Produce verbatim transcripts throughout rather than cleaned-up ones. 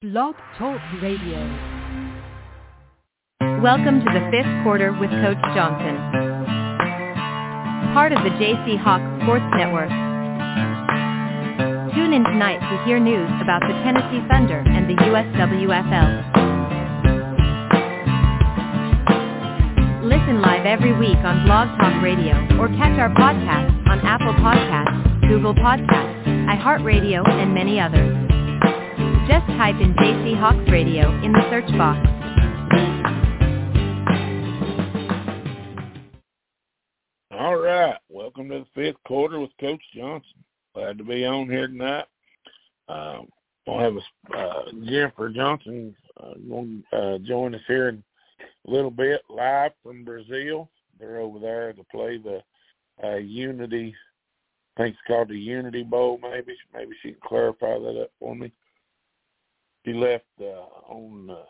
Blog Talk Radio. Welcome to the fifth quarter with Coach Johnson. Part of the J C Hawk Sports Network. Tune in tonight to hear news about the Tennessee Thunder and the U S W F L. Listen live every week on Blog Talk Radio or catch our podcasts on Apple Podcasts, Google Podcasts, iHeartRadio, and many others. Just type in J C Hawks Radio in the search box. All right, welcome to the fifth quarter with Coach Johnson. Glad to be on here tonight. Uh, we'll have a, uh, Jennifer Johnson uh, going to uh, join us here in a little bit, live from Brazil. They're over there to play the uh, Unity, I think it's called the Unity Bowl maybe. Maybe she can clarify that up for me. She left uh, on uh,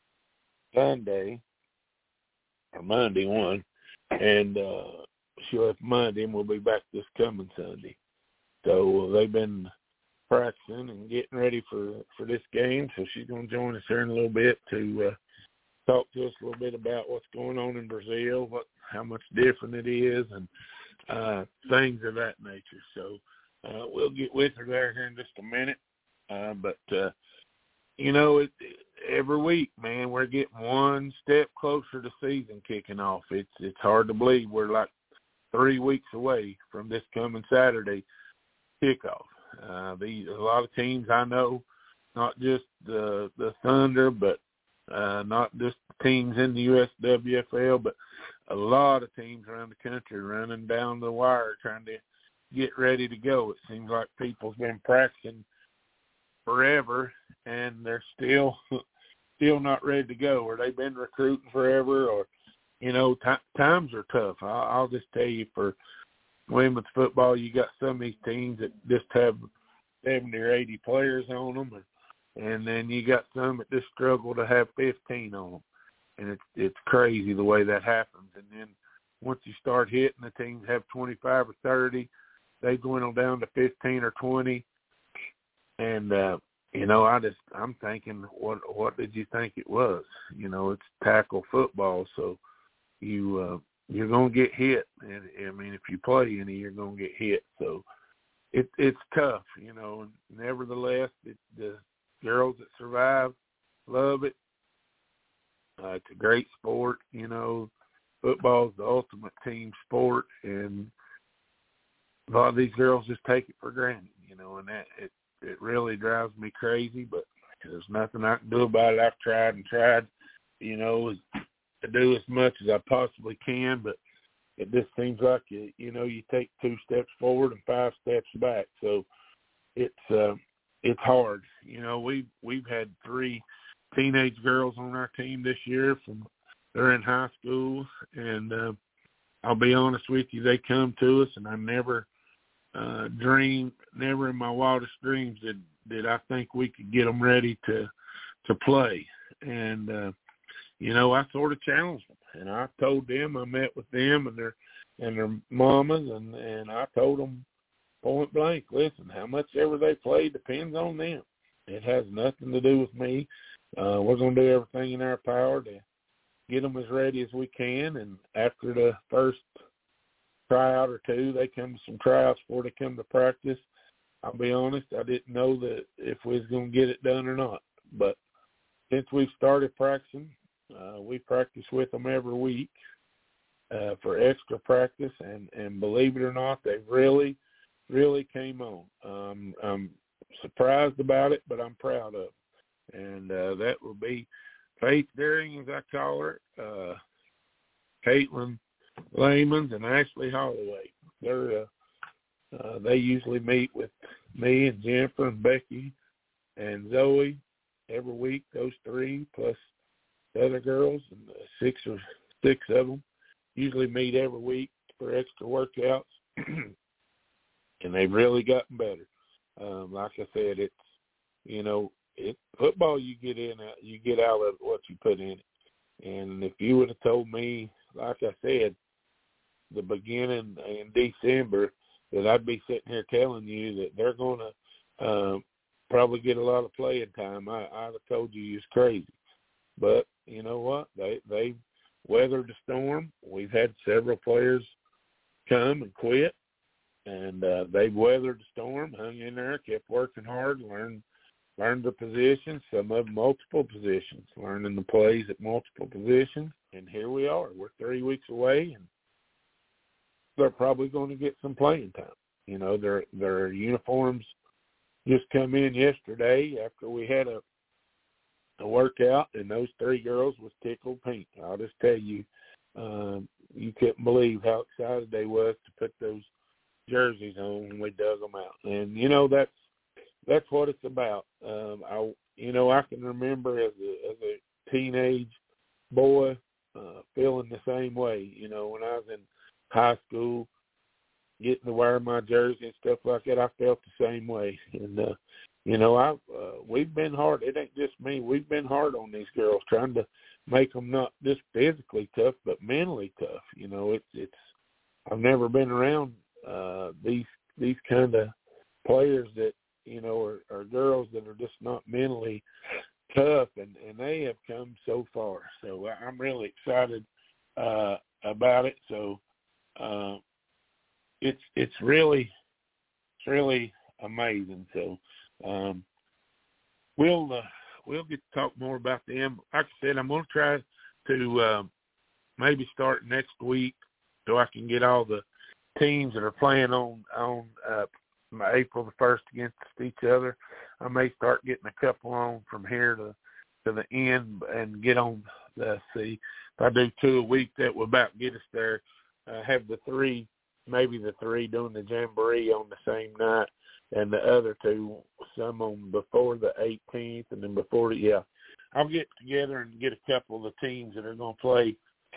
Sunday, or Monday one, and uh, she left Monday, and we'll be back this coming Sunday. So uh, they've been practicing and getting ready for, for this game, so she's going to join us here in a little bit to uh, talk to us a little bit about what's going on in Brazil, what how much different it is, and uh, things of that nature. So uh, we'll get with her there here in just a minute. Uh, but, uh, you know, it, every week, man, we're getting one step closer to season kicking off. It's it's hard to believe we're like three weeks away from this coming Saturday kickoff. Uh, these a lot of teams I know, not just the the Thunder, but uh, not just teams in the U S W F L, but a lot of teams around the country running down the wire trying to get ready to go. It seems like people's been practicing forever, and they're still still not ready to go, or they've been recruiting forever, or, you know, t- times are tough. I'll, I'll just tell you, for women's football, you got some of these teams that just have seventy or eighty players on them, and, and then you got some that just struggle to have fifteen on them. And it's it's crazy the way that happens. And then once you start hitting, the teams have twenty-five or thirty, they dwindle down to fifteen or twenty. And, uh, you know, I just, I'm thinking, what what did you think it was? You know, it's tackle football, so you, uh, you're going to get hit. And, I mean, if you play any, you're going to get hit. So it, it's tough, you know. And nevertheless, it, the girls that survive love it. Uh, it's a great sport, you know. Football is the ultimate team sport, and a lot of these girls just take it for granted, you know, and that it, it really drives me crazy, but there's nothing I can do about it. I've tried and tried, you know, to do as much as I possibly can, but it just seems like, you, you know, you take two steps forward and five steps back. So it's uh, it's hard. You know, we've, we've had three teenage girls on our team this year. From they're in high school, and uh, I'll be honest with you, they come to us, and I never uh, dreamed, never in my wildest dreams did, did I think we could get them ready to to play. And uh, you know, I sort of challenged them, and I told them, I met with them and their and their mamas, and and I told them point blank, listen, how much ever they play depends on them. It has nothing to do with me. Uh, we're going to do everything in our power to get them as ready as we can. And after the first tryout or two, they come to some tryouts before they come to practice. I'll be honest, I didn't know that if we was going to get it done or not. But since we've started practicing, uh, we practice with them every week uh, for extra practice. And, and believe it or not, they really, really came on. Um, I'm surprised about it, but I'm proud of it. And uh, that will be Faith Daring, as I call her, uh, Caitlin Lamons, and Ashley Holloway. They're uh, uh, they usually meet with me and Jennifer and Becky and Zoe every week. Those three plus the other girls, and uh, six or six of them usually meet every week for extra workouts, and they've really gotten better. Um, like I said, it's you know. It, football, you get in, you get out of what you put in it. And if you would have told me, like I said, the beginning in December, that I'd be sitting here telling you that they're going to um, probably get a lot of playing time. I, I'd have told you it's crazy. But you know what? They they weathered the storm. We've had several players come and quit, and uh, they've weathered the storm, hung in there, kept working hard, learned learned the positions, some of them multiple positions, learning the plays at multiple positions, and here we are. We're three weeks away, and they're probably going to get some playing time. You know, their their uniforms just come in yesterday after we had a a workout, and those three girls was tickled pink. I'll just tell you, um, you couldn't believe how excited they was to put those jerseys on when we dug them out. And you know, that's that's what it's about. Um, I you know I can remember as a as a teenage boy uh, feeling the same way. You know, when I was in high school, getting to wear my jersey and stuff like that, I felt the same way. And uh, you know, I uh, we've been hard. It ain't just me. We've been hard on these girls, trying to make them not just physically tough, but mentally tough. You know, it's it's. I've never been around uh, these these kind of players that you know are, are girls that are just not mentally tough, and, and they have come so far. So I'm really excited uh, about it. So uh, it's it's really it's really amazing. So. Um, we'll uh, we'll get to talk more about them. Like I said, I'm going to try to uh, maybe start next week so I can get all the teams that are playing on on uh, April the first against each other. I may start getting a couple on from here to to the end and get on. The, see, if I do two a week, that will about get us there. Uh, have the three, maybe the three doing the jamboree on the same night. And the other two, some on before the eighteenth, and then before the, yeah. I'll get together and get a couple of the teams that are going to play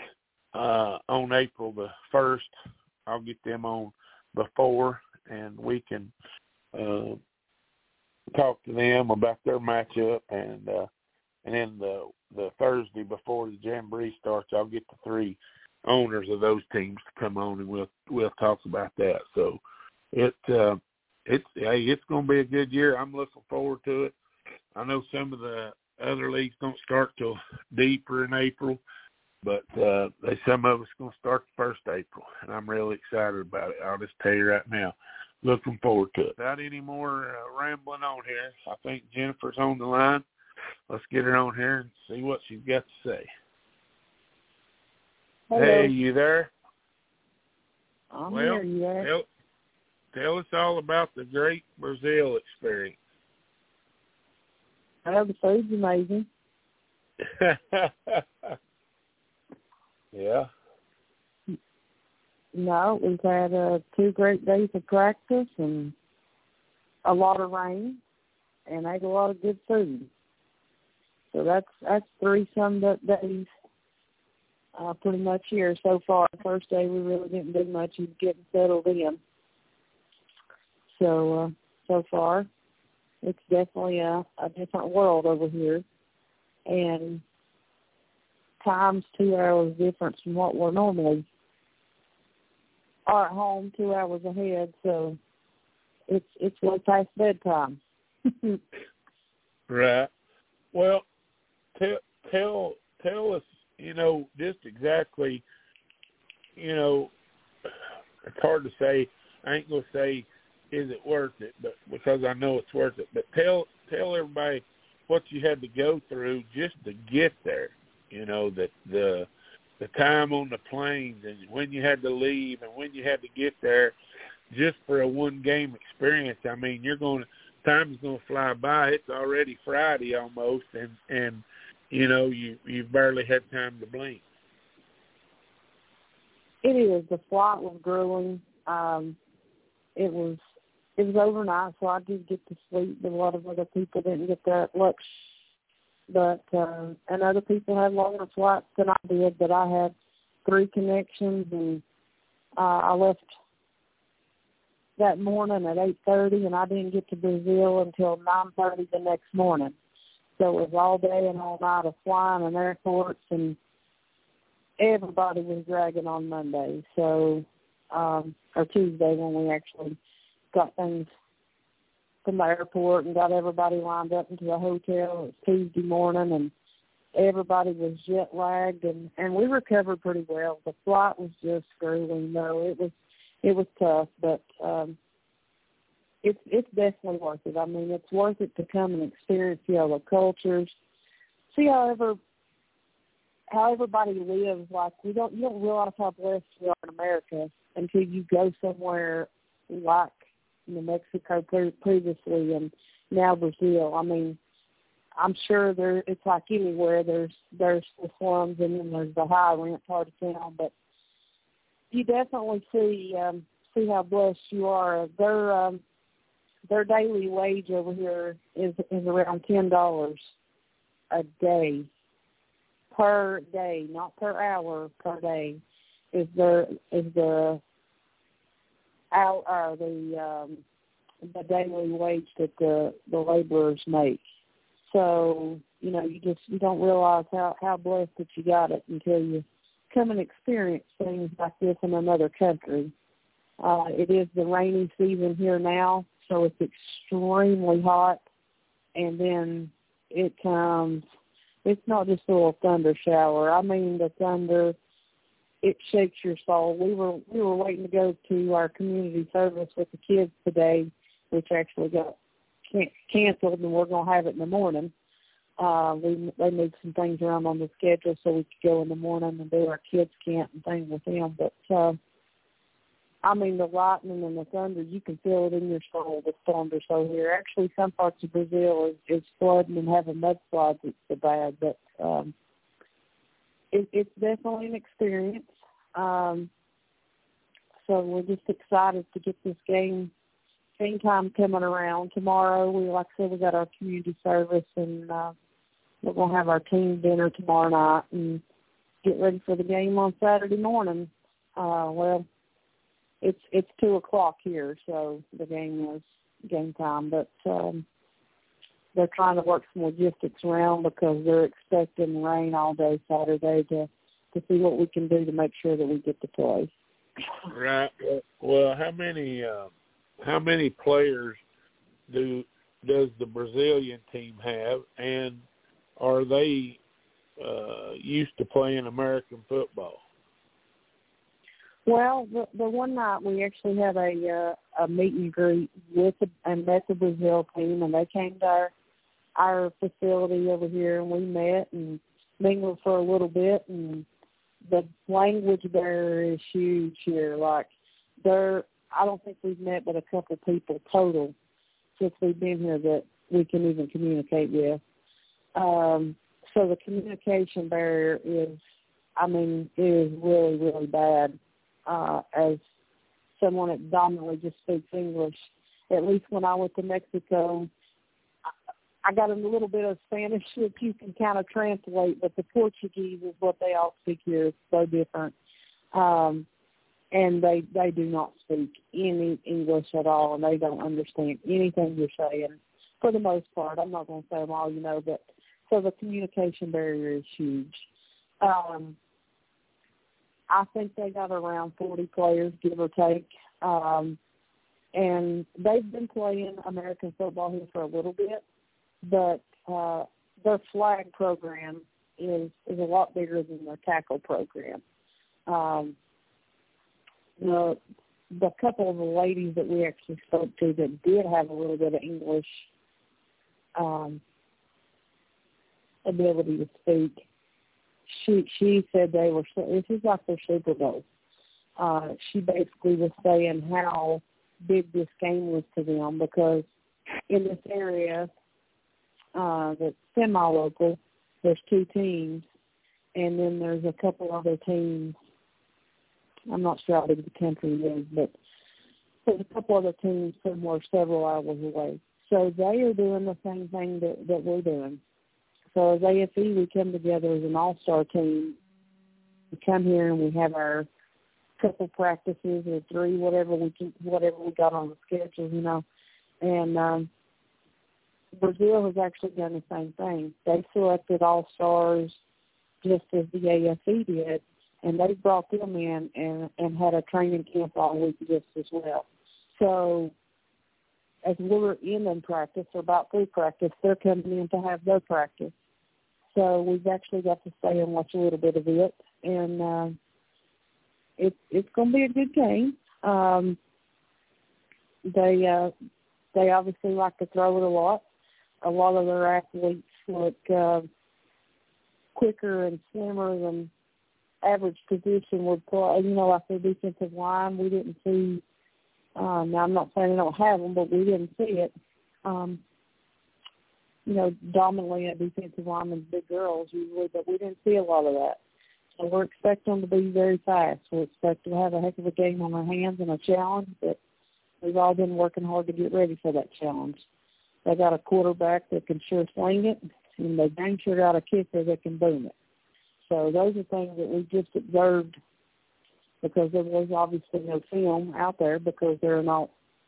uh, on April the first. I'll get them on before, and we can uh, talk to them about their matchup. And uh, and then the the Thursday before the jamboree starts, I'll get the three owners of those teams to come on, and we'll we'll talk about that. So it. Uh, It's hey, it's going to be a good year. I'm looking forward to it. I know some of the other leagues don't start till deeper in April, but uh, they, some of us going to start the first April, and I'm really excited about it. I'll just tell you right now, looking forward to it. Without any more uh, rambling on here, I think Jennifer's on the line. Let's get her on here and see what she's got to say. Hello. Hey, you there? I'm well, here, you there? Tell, tell us all about the Great Brazil experience. Oh, the food's amazing. Yeah. No, we've had uh, two great days of practice and a lot of rain, and ate a lot of good food. So that's that's three summed up days uh, pretty much here so far. The first day we really didn't do much. We were getting settled in. So uh, so far, it's definitely a, a different world over here, and time's two hours difference from what we're normally are at home, two hours ahead. So it's it's way past bedtime. Right. Well, tell tell tell us, you know, just exactly, you know, it's hard to say. I ain't gonna say is it worth it, but because I know it's worth it. But tell tell everybody what you had to go through just to get there. You know, that the the time on the planes and when you had to leave and when you had to get there, just for a one game experience. I mean, you're going to time's going to fly by. It's already Friday almost, and and you know you you barely had time to blink. It is. The flight was grueling. Um, it was it was overnight, so I did get to sleep. A lot of other people didn't get that luxury. But, uh, and other people had longer flights than I did, but I had three connections, and uh, I left that morning at eight thirty, and I didn't get to Brazil until nine thirty the next morning. So it was all day and all night of flying in airports, and everybody was dragging on Monday, so, um, or Tuesday when we actually got things from the airport and got everybody lined up into the hotel. It was Tuesday morning, and everybody was jet lagged, and, and we recovered pretty well. The flight was just grueling, though. It was it was tough, but um, it's it's definitely worth it. I mean, it's worth it to come and experience the other cultures, see how ever how everybody lives. Like we don't you don't realize how blessed we are in America until you go somewhere like New Mexico previously, and now Brazil. I mean, I'm sure there it's like anywhere. There's there's the slums and then there's the high rent part of town, but you definitely see um, see how blessed you are. Their um, their daily wage over here is is around ten dollars a day per day, not per hour, per day. Is the is the out uh, the um, the daily wage that the the laborers make. So, you know, you just you don't realize how, how blessed that you got it until you come and experience things like this in another country. Uh, it is the rainy season here now, so it's extremely hot, and then it comes, it's not just a little thunder shower. I mean, the thunder, it shakes your soul. We were we were waiting to go to our community service with the kids today, which actually got can- canceled, and we're going to have it in the morning. Uh, we they moved some things around on the schedule so we could go in the morning and do our kids' camp and things with them. But uh, I mean, the lightning and the thunder, you can feel it in your soul. The storms are so here. Actually, some parts of Brazil is, is flooding and having mudslides. It's so bad, but um, it, it's definitely an experience. Um, so we're just excited to get this game. Game time coming around tomorrow. We, like I said, we got our community service, and uh, we're gonna have our team dinner tomorrow night and get ready for the game on Saturday morning. Uh, well, it's it's two o'clock here, so the game is game time. But um, they're trying to work some logistics around because they're expecting rain all day Saturday to to see what we can do to make sure that we get to play. Right. Well, how many? Uh... How many players do does the Brazilian team have, and are they uh, used to playing American football? Well, the, the one night we actually had a uh, a meet and greet with the, and met the Brazil team, and they came to our, our facility over here, and we met and mingled for a little bit. And the language barrier is huge here. Like they're I don't think we've met but a couple people total since we've been here that we can even communicate with. Um, so the communication barrier is, I mean, it is really, really bad. Uh, as someone that dominantly just speaks English, at least when I went to Mexico, I got a little bit of Spanish that you can kind of translate, but the Portuguese is what they all speak here. It's so different. Um, And they, they do not speak any English at all, and they don't understand anything you're saying for the most part. I'm not going to say them all, you know, but so the communication barrier is huge. Um, I think they got around forty players, give or take, um, and they've been playing American football here for a little bit, but uh, their flag program is, is a lot bigger than their tackle program. Um The, the couple of the ladies that we actually spoke to that did have a little bit of English um, ability to speak, she she said they were, this is like their Super Bowl. Uh, she basically was saying how big this game was to them because in this area uh, that's semi-local, there's two teams, and then there's a couple other teams. I'm not sure how big the country is, but there's a couple other teams somewhere several hours away. So they are doing the same thing that, that we're doing. So as A F E, we come together as an all-star team. We come here and we have our couple practices or three, whatever we can, whatever we got on the schedule, you know. And um, Brazil has actually done the same thing. They selected all-stars just as the A F E did. And they brought them in and, and had a training camp all week just as well. So as we're in in practice or about through practice, they're coming in to have their practice. So we've actually got to stay and watch a little bit of it, and uh, it, it's going to be a good game. Um, they uh, they obviously like to throw it a lot. A lot of their athletes look uh, quicker and slimmer than average position would play. You know, like their defensive line, we didn't see. Um, now, I'm not saying they don't have them, but we didn't see it. Um, you know, dominantly at defensive linemen, big girls usually, but we didn't see a lot of that. So we're expecting them to be very fast. We expect to have a heck of a game on our hands and a challenge, but we've all been working hard to get ready for that challenge. They got a quarterback that can sure sling it, and they dang sure got a kicker that can boom it. So those are things that we just observed because there was obviously no film out there because they're not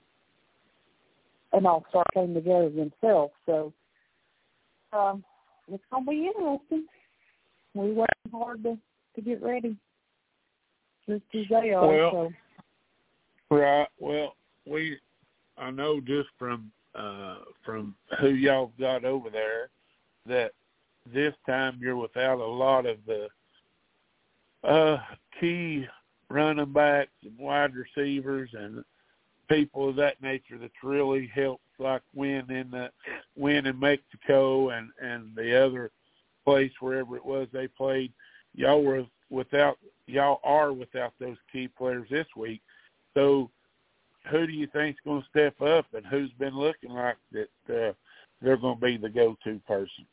an all-star came together themselves. So um, it's going to be interesting. We're working hard to, to get ready, just as they are. Well, so. Right. Well, we I know just from uh, from who y'all got over there that this time you're without a lot of the uh, key running backs and wide receivers and people of that nature that's really helped, like win in the win in Mexico and, and the other place wherever it was they played. Y'all were without y'all are without those key players this week. So who do you think's going to step up, and who's been looking like that uh, they're going to be the go-to person?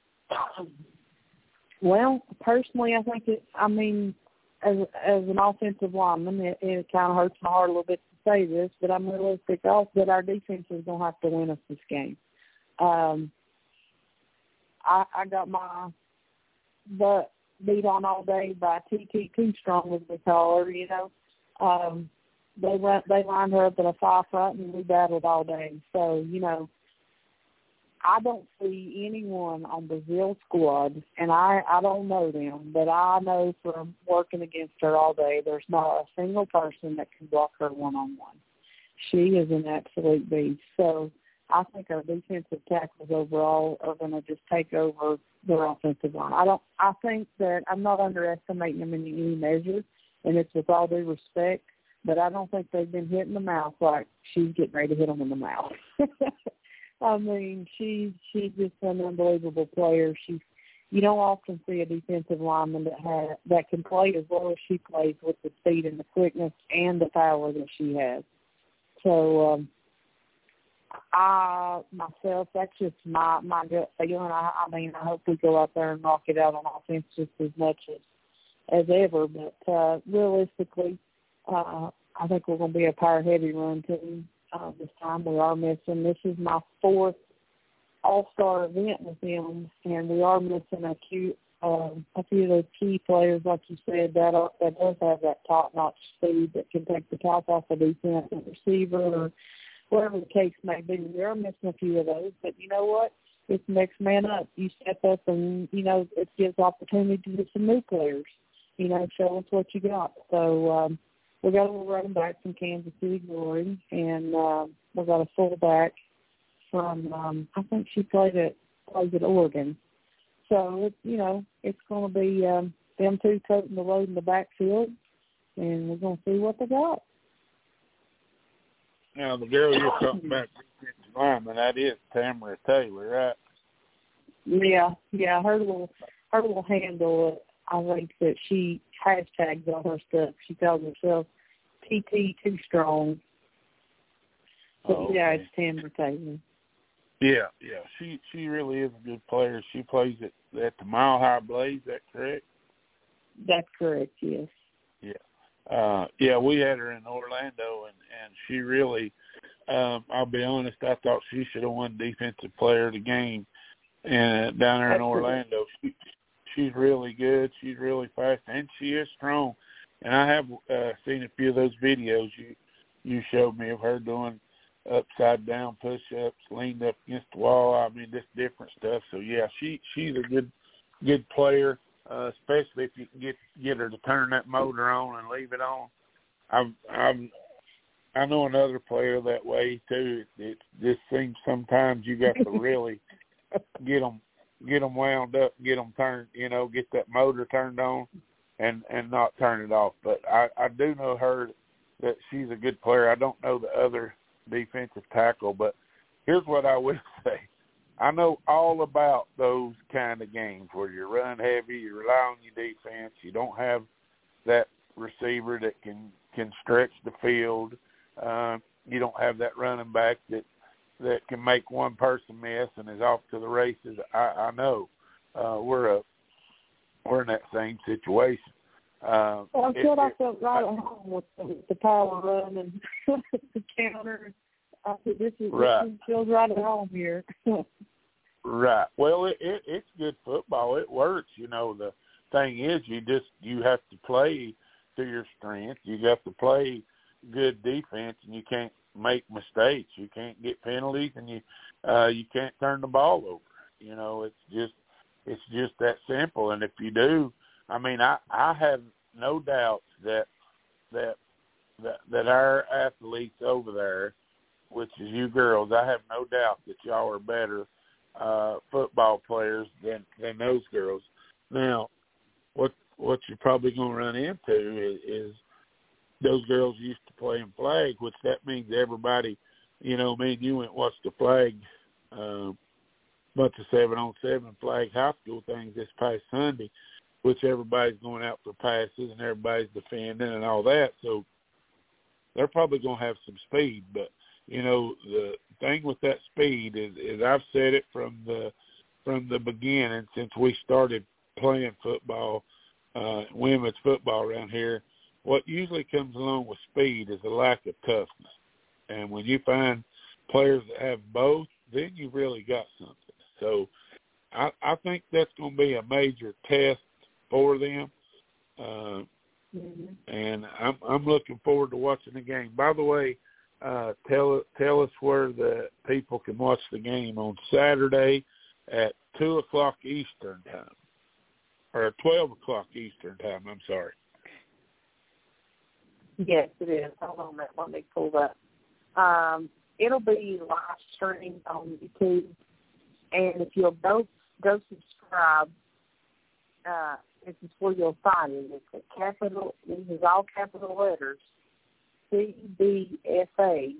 Well, personally, I think it. I mean, as as an offensive lineman, it, it kind of hurts my heart a little bit to say this, but I'm realistic also that our defense is going to have to win us this game. Um, I, I got my butt beat on all day by T T Too Strong, as we call her. You know, um, they went they lined her up in a five front, and we battled all day. So you know. I don't see anyone on Brazil's squad, and I, I don't know them, but I know from working against her all day, there's not a single person that can block her one-on-one. She is an absolute beast. So I think our defensive tackles overall are going to just take over their offensive line. I don't. I think that I'm not underestimating them in any measure, and it's with all due respect, but I don't think they've been hit in the mouth like she's getting ready to hit them in the mouth. I mean, she's she's just an unbelievable player. She's you don't often see a defensive lineman that has that can play as well as she plays with the speed and the quickness and the power that she has. So, um, I myself, that's just my my gut feeling. I, I mean, I hope we go out there and knock it out on offense just as much as as ever. But uh, realistically, uh, I think we're going to be a power heavy run team. Uh, this time we are missing. This is my fourth all-star event with them, and we are missing a few, uh, a few of those key players, like you said, that are, that does have that top-notch speed that can take the top off a defense, a receiver, or whatever the case may be. We are missing a few of those, but you know what? It's next man up. You step up, and you know it gives opportunity to some new players. You know, show us what you got. So. Um, We got a little running back from Kansas City Glory, and uh, we got a fullback from um, I think she played at plays at Oregon. So it's you know it's going to be um, them two toting the load in the backfield, and we're going to see what they got. Now the girl you're talking about, defensive lineman, that is Tamara Taylor, right? Yeah, yeah. Her little her little handle. I think that she hashtags all her stuff. She calls herself T T Too Strong. But oh, yeah, okay. it's Tamara Taylor. Yeah, yeah. She she really is a good player. She plays at, at the Mile High Blaze, is that correct? That's correct, yes. Yeah. Uh, yeah, we had her in Orlando, and, and she really, um, I'll be honest, I thought she should have won Defensive Player of the Game and down there in Orlando. She, She's really good. She's really fast, and she is strong. And I have uh, seen a few of those videos you you showed me of her doing upside down push-ups, leaned up against the wall. I mean, just different stuff. So yeah, she she's a good good player, uh, especially if you can get get her to turn that motor on and leave it on. I've I've I know another player that way too. It, it just seems sometimes you got to really get them get them wound up, get them turned, you know, get that motor turned on, and and not turn it off. But I, I do know her that she's a good player. I don't know the other defensive tackle, but here's what I will say. I know all about those kind of games where you run heavy, you rely on your defense, you don't have that receiver that can, can stretch the field. Uh, you don't have that running back that that can make one person miss and is off to the races. I, I know uh, we're a we're in that same situation. Uh, well, I feel it, I felt right at home with the, the power run and the counter. I said, this is right. this feels right at home here. Right. Well, it, it it's good football. It works. You know, the thing is, you just you have to play to your strength. You have to play good defense, and you can't make mistakes. You can't get penalties, and you uh, you can't turn the ball over. You know, it's just it's just that simple. And if you do, I mean, I, I have no doubts that that that that our athletes over there, which is you girls, I have no doubt that y'all are better uh, football players than than those girls. Now, what what you're probably going to run into is, is those girls used to play in flag, which that means everybody, you know, me and you went and watched the flag, uh, bunch of seven on seven flag high school things this past Sunday, which everybody's going out for passes and everybody's defending and all that. So they're probably going to have some speed, but you know, the thing with that speed is, is I've said it from the from the beginning since we started playing football, uh, women's football around here. What usually comes along with speed is a lack of toughness. And when you find players that have both, then you've really got something. So I, I think that's going to be a major test for them. Uh, mm-hmm. And I'm, I'm looking forward to watching the game. By the way, uh, tell, tell us where the people can watch the game on Saturday at two o'clock Eastern time, or twelve o'clock Eastern time, I'm sorry. Yes, it is. Hold on a minute. Let me pull that. Um, it'll be live streamed on YouTube. And if you'll go, go subscribe, uh, this is where you'll find it. It's a capital, this is all capital letters, C B F A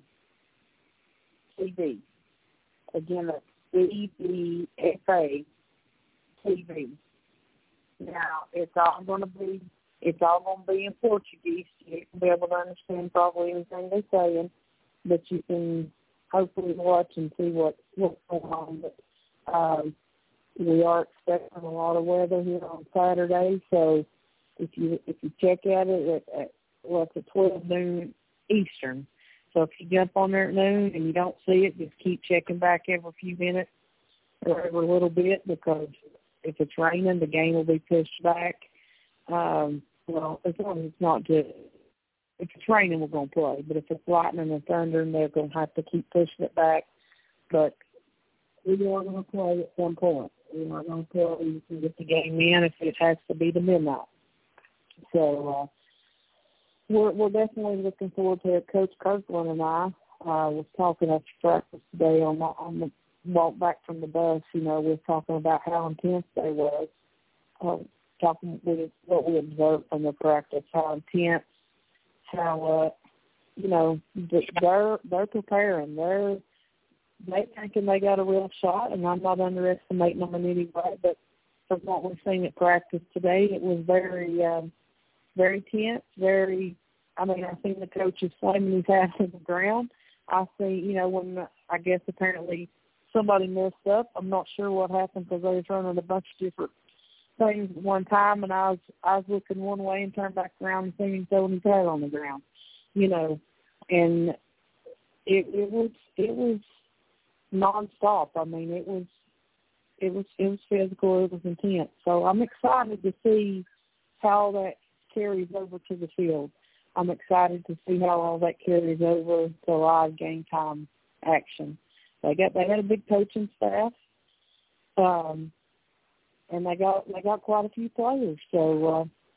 T V. Again, that's C B F A T V. Now, it's all going to be It's all going to be in Portuguese. You can be able to understand probably anything they're saying, but you can hopefully watch and see what, what's going on. But um, we are expecting a lot of weather here on Saturday, so if you if you check at it at, at well, it's at twelve noon Eastern. So if you jump on there at noon and you don't see it, just keep checking back every few minutes or every little bit, because if it's raining, the game will be pushed back. Um, well, as long as it's not just, if it's raining, we're going to play. But if it's lightning and thunder, they're going to have to keep pushing it back. But we are going to play at some point. We are going to play to get the game in if it has to be the midnight. So uh, we're, we're definitely looking forward to it. Coach Kirkland and I uh, was talking after practice today on the, on the walk back from the bus. You know, we were talking about how intense they was. Um, talking with what we observed from the practice, how intense, how uh, you know they're they're preparing. They're they thinking they got a real shot, and I'm not underestimating them in any way. But from what we've seen at practice today, it was very um, very tense. Very, I mean, I seen the coaches slamming his ass on the ground. I see, you know, when I guess apparently somebody messed up. I'm not sure what happened because they was running a bunch of different things at one time, and I was I was looking one way and turned back around and seeing him throwing his head on the ground, you know, and it it was it was nonstop. I mean, it was it was it was physical, it was intense. So I'm excited to see how that carries over to the field. I'm excited to see how all that carries over to live game time action. They got they had a big coaching staff. Um, And they got they got quite a few players, so uh,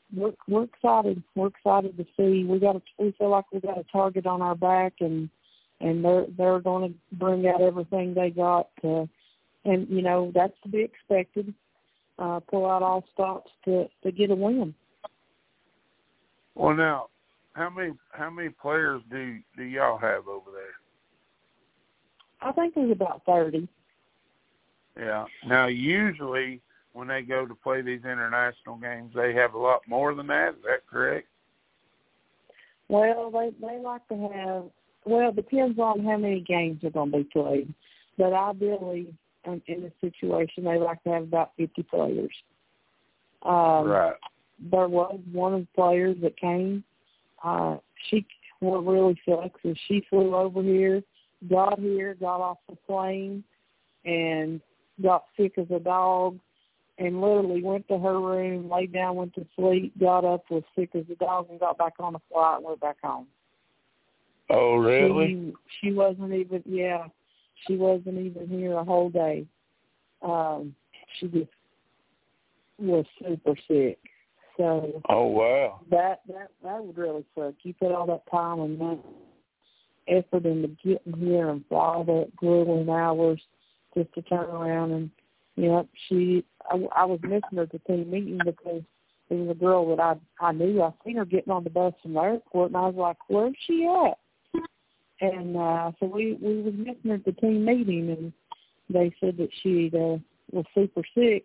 we're we're excited. We're excited to see. We got a, we feel like we got a target on our back, and and they're they're going to bring out everything they got. To, and you know that's to be expected. Uh, pull out all stops to to get a win. Well, now, how many how many players do do y'all have over there? I think there's about thirty. Yeah. Now, usually when they go to play these international games, they have a lot more than that. Is that correct? Well, they they like to have. Well, it depends on how many games are going to be played. But ideally, in, in this situation, they like to have about fifty players. Um, right. There was one of the players that came. Uh, she what really sucks is she flew over here, got here, got off the plane, and got sick as a dog, and literally went to her room, laid down, went to sleep, got up, was sick as a dog, and got back on the flight and went back home. Oh, really? She, she wasn't even, yeah, she wasn't even here a whole day. Um, she just was super sick. So oh, wow. That, that, that would really suck. You put all that time and that effort into getting here and for all that grueling hours just to turn around and, you know, she, I, I was missing her at the team meeting because it was a girl that I I knew. I seen her getting on the bus from the airport, and I was like, where's she at? And uh, so we, we was missing her at the team meeting, and they said that she uh, was super sick.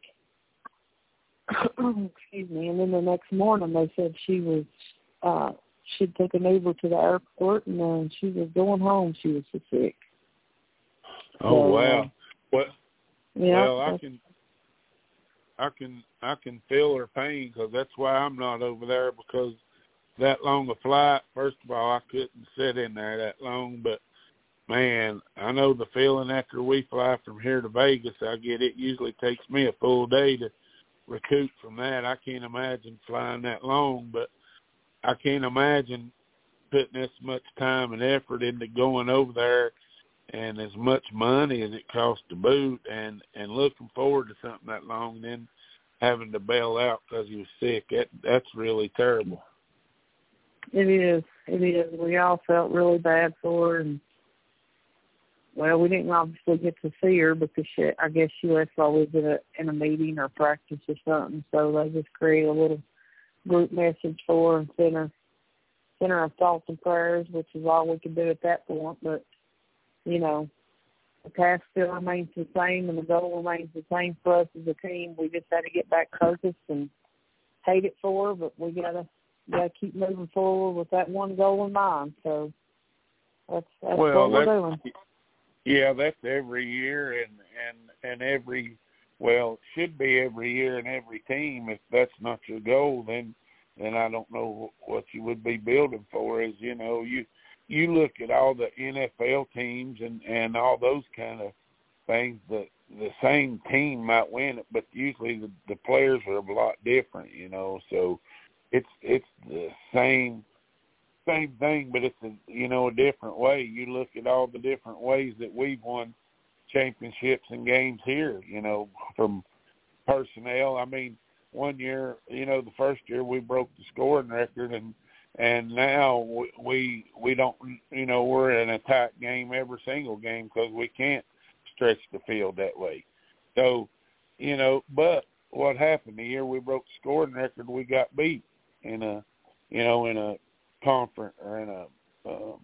Excuse me. And then the next morning they said she was, uh, she took an Uber to the airport, and then she was going home. She was so sick. Oh, so, wow. Uh, What? Yeah, well, I can, I can, I can feel her pain because that's why I'm not over there, because that long a flight. First of all, I couldn't sit in there that long, but man, I know the feeling after we fly from here to Vegas. I get it. Usually takes me a full day to recoup from that. I can't imagine flying that long, but I can't imagine putting this much time and effort into going over there and as much money as it costs to boot, and, and looking forward to something that long, then having to bail out because he was sick. That, that's really terrible. It is. It is. We all felt really bad for her. And, well, we didn't obviously get to see her because she, I guess she was always in a, in a meeting or practice or something. So they just created a little group message for her and sent her, sent her our thoughts and prayers, which is all we could do at that point. But, you know, the task still remains the same and the goal remains the same for us as a team. We just had to get back focused and hate it for her, but we got to gotta keep moving forward with that one goal in mind. So that's, that's well, what we're that's, doing. Yeah, that's every year and, and, and every, well, it should be every year and every team. If that's not your goal, then then I don't know what you would be building for. Is, you know, you you look at all the N F L teams and, and all those kind of things, the, the same team might win it, but usually the, the players are a lot different, you know. So it's it's the same same thing, but it's a, you know, a different way. You look at all the different ways that we've won championships and games here, you know, from personnel. I mean, one year, you know, the first year we broke the scoring record, and and now we we don't, you know, we're in a tight game every single game because we can't stretch the field that way. So, you know, but what happened the year we broke the scoring record, we got beat in a, you know, in a conference or in a um,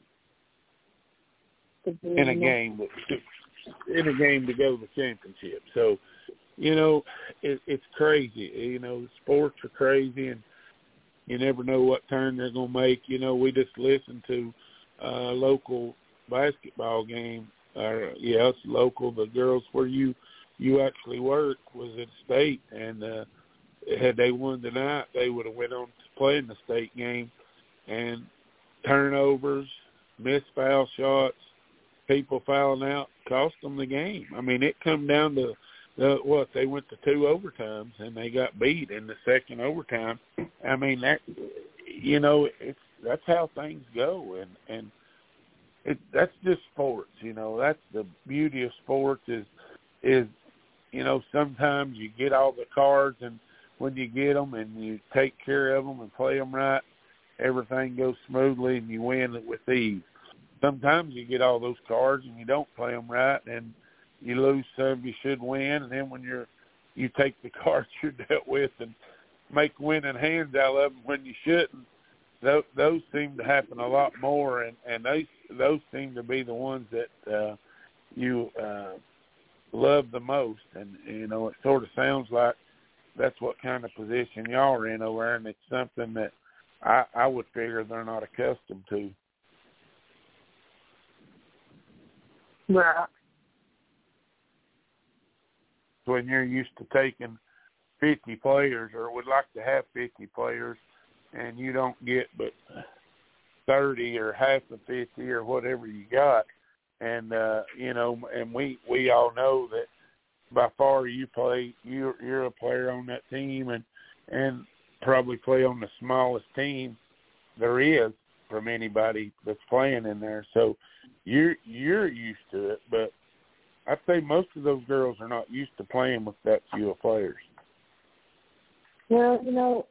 in a game that, in a game to go to the championship. So, you know, it, it's crazy. You know, sports are crazy, and you never know what turn they're going to make. You know, we just listened to a local basketball game. Or yeah, it's local. The girls where you you actually work was at state, and uh, had they won tonight, they would have went on to play in the state game. And turnovers, missed foul shots, people fouling out cost them the game. I mean, it come down to the, what, they went to two overtimes and they got beat in the second overtime. I mean, that, you know, it's that's how things go, and and it that's just sports. You know, that's the beauty of sports is is you know, sometimes you get all the cards and when you get them and you take care of them and play them right, everything goes smoothly and you win it with ease. Sometimes you get all those cards and you don't play them right and you lose some you should win, and then when you're you take the cards you're dealt with and make winning hands out of them when you shouldn't. Those, those seem to happen a lot more, and, and those, those seem to be the ones that uh, you uh, love the most. And, you know, it sort of sounds like that's what kind of position y'all are in over there, and it's something that I, I would figure they're not accustomed to. Right. When you're used to taking fifty players or would like to have fifty players and you don't get but thirty or half of fifty or whatever you got. And, uh, you know, and we, we all know that by far you play, you're, you're a player on that team and, and probably play on the smallest team there is from anybody that's playing in there. So you're, you're used to it, but I'd say most of those girls are not used to playing with that few players. Well, you know,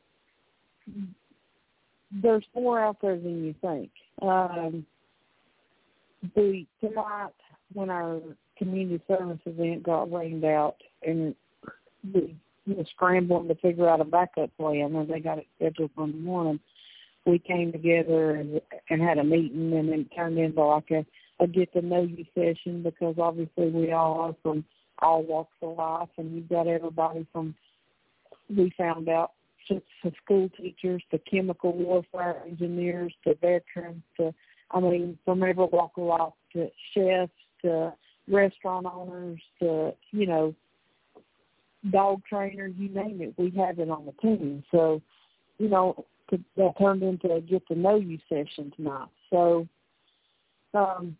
there's more out there than you think. Um, the tonight, when our community service event got rained out, and we were scrambling to figure out a backup plan, and they got it scheduled for the morning, we came together and, and had a meeting, and then it turned into like a a get-to-know-you session, because obviously we all are from all walks of life, and you've got everybody from, we found out, to, to school teachers, to chemical warfare engineers, to veterans, to, I mean, from every walk of life, to chefs, to restaurant owners, to, you know, dog trainers, you name it, we have it on the team. So, you know, that turned into a get-to-know-you session tonight. So, um,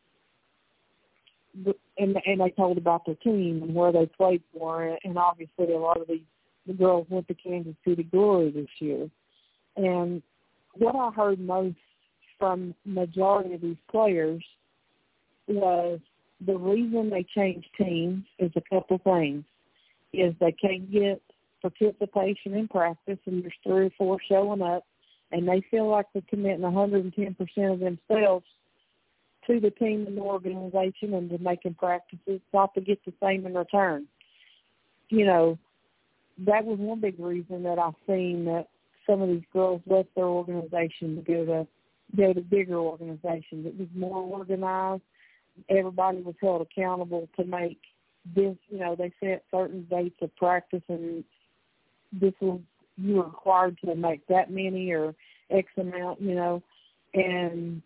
and and they told about their team and where they played for, and obviously a lot of these the girls went to Kansas City Glory this year. And what I heard most from majority of these players was the reason they changed teams is a couple things. Is they can't get participation in practice, and there's three or four showing up, and they feel like they're committing one hundred ten percent of themselves to the team and the organization and to making practices, not to get the same in return. You know, that was one big reason that I've seen that some of these girls left their organization to go to go to bigger organizations. It was more organized. Everybody was held accountable to make this, you know, they set certain dates of practice, and this was, you were required to make that many or X amount, you know, and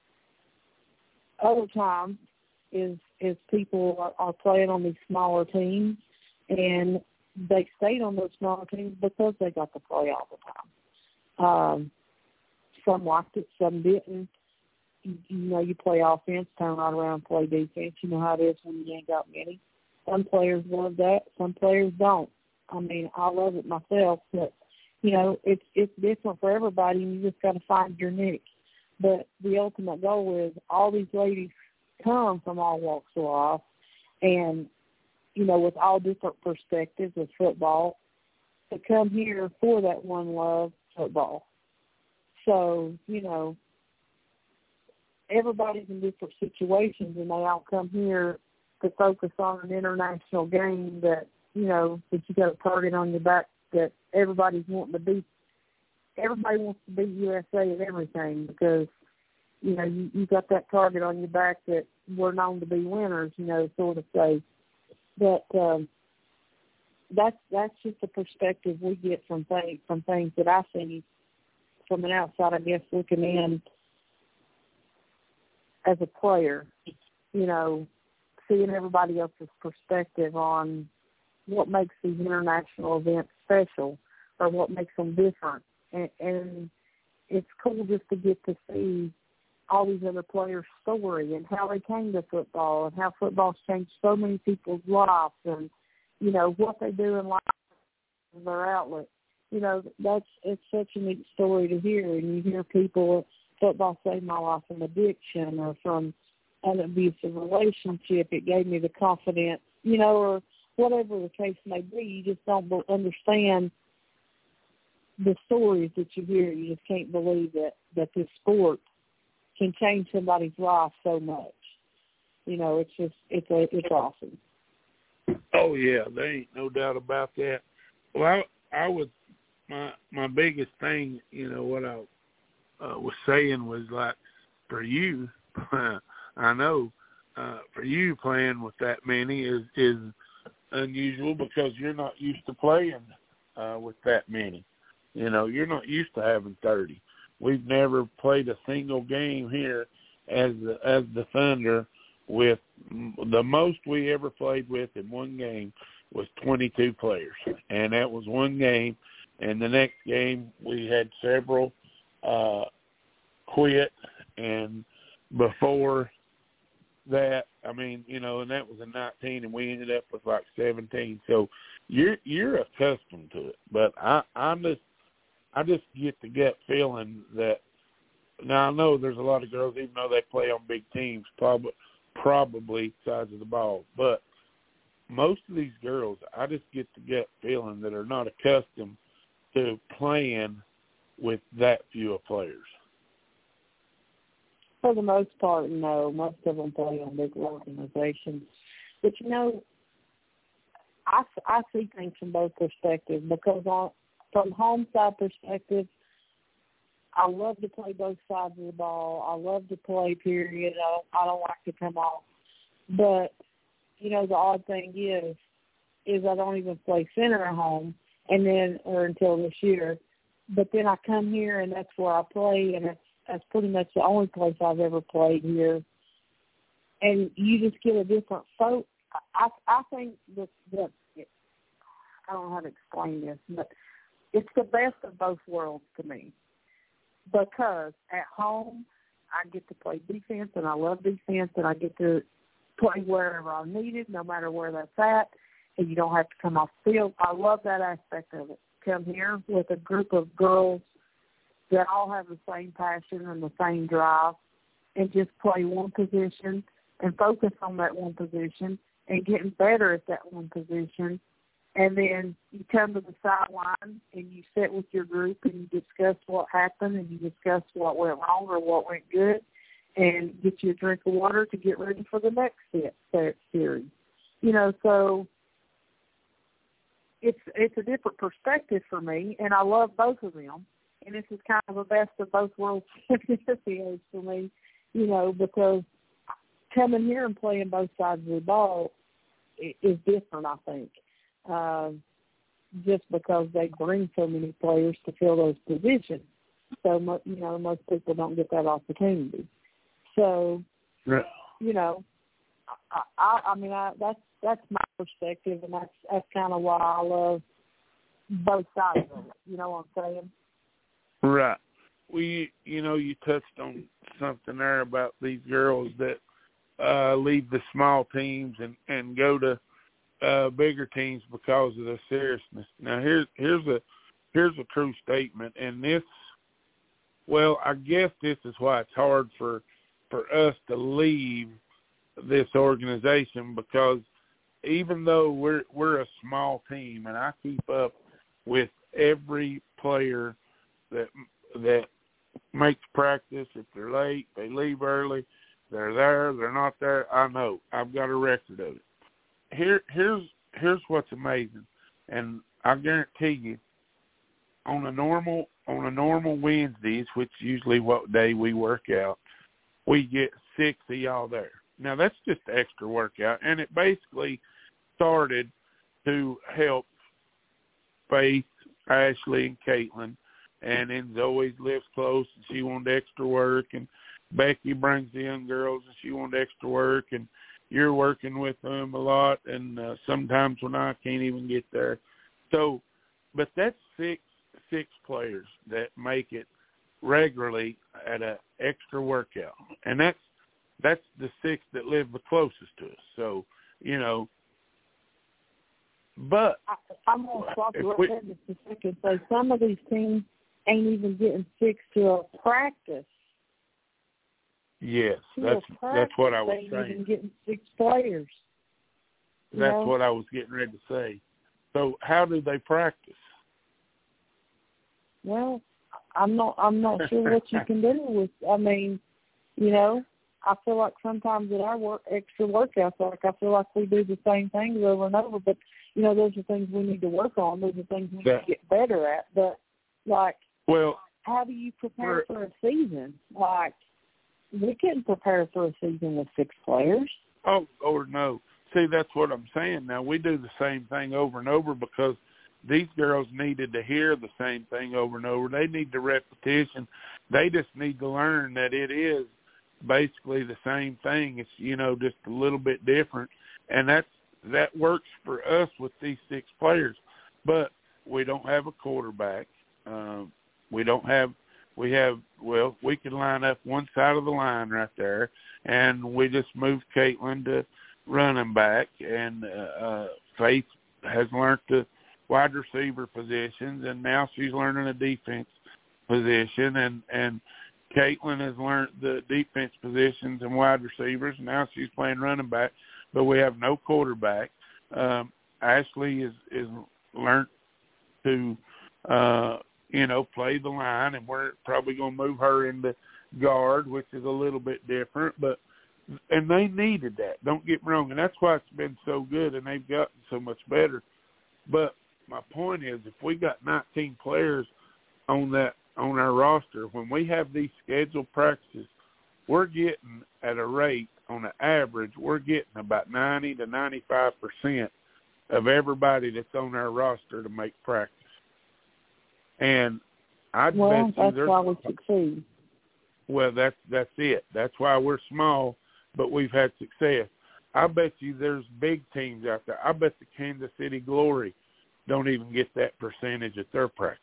other times is is people are, are playing on these smaller teams, and they stayed on those smaller teams because they got to play all the time. Um, some liked it, some didn't. You, you know, you play offense, turn right around and play defense. You know how it is when you ain't got many. Some players love that, some players don't. I mean, I love it myself, but, you know, it's it's different for everybody, and you just got to find your niche. But the ultimate goal is all these ladies come from all walks of life, and, you know, with all different perspectives of football, to come here for that one love, football. So, you know, everybody's in different situations, and they all come here to focus on an international game that, you know, that you got a target on your back that everybody's wanting to be. Everybody wants to be U S A at everything because, you know, you, you got that target on your back that we're known to be winners, you know, sort of say. But um, that's that's just the perspective we get from things, from things that I see from an outside, I guess, looking in as a player, you know, seeing everybody else's perspective on what makes these international events special or what makes them different. And, and it's cool just to get to see all these other players' story and how they came to football and how football's changed so many people's lives and, you know, what they do in life as their outlet. You know, that's it's such a neat story to hear. And you hear people, football saved my life from addiction or from an abusive relationship. It gave me the confidence, you know, or whatever the case may be. You just don't understand the stories that you hear, you just can't believe that, that this sport can change somebody's life so much. You know, it's just, it's a, it's awesome. Oh, yeah, there ain't no doubt about that. Well, I, I was, my my biggest thing, you know, what I uh, was saying was like, for you, I know, uh, for you playing with that many is, is unusual because you're not used to playing uh, with that many. You know, you're not used to having thirty. We've never played a single game here as the, as the Thunder with the most we ever played with in one game was twenty-two players, and that was one game. And the next game we had several uh, quit, and before that, I mean, you know, and that was a nineteen, and we ended up with like seventeen. So you're you're accustomed to it, but I I'm just I just get the gut feeling that now I know there's a lot of girls, even though they play on big teams, probably probably size of the ball, but most of these girls, I just get the gut feeling that are not accustomed to playing with that few of players. For the most part, no. Most of them play on big organizations. But, you know, I, I see things from both perspectives because on, from home side perspective, I love to play both sides of the ball. I love to play, period. I don't, I don't like to come off. But, you know, the odd thing is, is I don't even play center at home, and then, or until this year. But then I come here, and that's where I play, and it's, that's pretty much the only place I've ever played here. And you just get a different focus. I, I think that, that it, I don't know how to explain this, but it's the best of both worlds to me. Because at home, I get to play defense, and I love defense, and I get to play wherever I'm needed, no matter where that's at, and you don't have to come off the field. I love that aspect of it. Come here with a group of girls that all have the same passion and the same drive, and just play one position and focus on that one position and getting better at that one position. And then you come to the sideline and you sit with your group and you discuss what happened and you discuss what went wrong or what went good and get you a drink of water to get ready for the next set series. You know, so it's it's a different perspective for me, and I love both of them. And this is kind of the best of both worlds scenarios for me, you know, because coming here and playing both sides of the ball is different, I think. Uh, just because they bring so many players to fill those positions. So, you know, most people don't get that opportunity. So, right. you know, I, I, I mean, I, that's that's my perspective, and that's that's kind of why I love both sides of it. You know what I'm saying? Right. Well, you, you know, you touched on something there about these girls that uh, leave the small teams and, and go to Uh, bigger teams because of the seriousness. Now, here's here's a here's a true statement, and this, well, I guess this is why it's hard for for us to leave this organization, because even though we're we're a small team, and I keep up with every player that that makes practice. If they're late, they leave early. They're there. They're not there. I know. I've got a record of it. Here, here's here's what's amazing, and I guarantee you, on a normal on a normal Wednesdays, which is usually what day we work out, we get six of y'all there. Now that's just extra workout, and it basically started to help Faith, Ashley, and Caitlin, and then Zoe lives close, and she wanted extra work, and Becky brings the young girls, and she wanted extra work, and you're working with them a lot, and uh, sometimes when I can't even get there. So, but that's six six players that make it regularly at an extra workout, and that's that's the six that live the closest to us. So, you know, but I, I'm going to stop you right there just a second. So some of these teams ain't even getting six to a practice. Yes, that's that's what I was saying. Even getting six players. That's know? what I was getting ready to say. So how do they practice? well, I'm not. I'm not sure what you can do with. I mean, you know, I feel like sometimes at our work, extra workouts, like I feel like we do the same things over and over. But you know, those are things we need to work on. Those are things we that, need to get better at. But like, well, how do you prepare for, for a season? Like, we couldn't prepare for a season with six players. Oh, or no. See, that's what I'm saying. Now we do the same thing over and over because these girls needed to hear the same thing over and over. They need the repetition. They just need to learn that it is basically the same thing. It's, you know, just a little bit different. And that's, that works for us with these six players. But we don't have a quarterback. Um, we don't have, we have, well, we can line up one side of the line right there, and we just moved Caitlin to running back, and uh, uh, Faith has learned the wide receiver positions, and now she's learning a defense position, and, and Caitlin has learned the defense positions and wide receivers. Now she's playing running back, but we have no quarterback. Um, Ashley is, is learned to, uh, you know, play the line, and we're probably going to move her into guard, which is a little bit different, but and they needed that. Don't get me wrong, and that's why it's been so good, and they've gotten so much better. But my point is, if we got nineteen players on that on our roster, when we have these scheduled practices, we're getting at a rate on an average, we're getting about ninety to ninety-five percent of everybody that's on our roster to make practice. And I'd well, bet you that's there's, why we succeed. Well, that's that's it. That's why we're small, but we've had success. I bet you there's big teams out there. I bet the Kansas City Glory don't even get that percentage at their practice.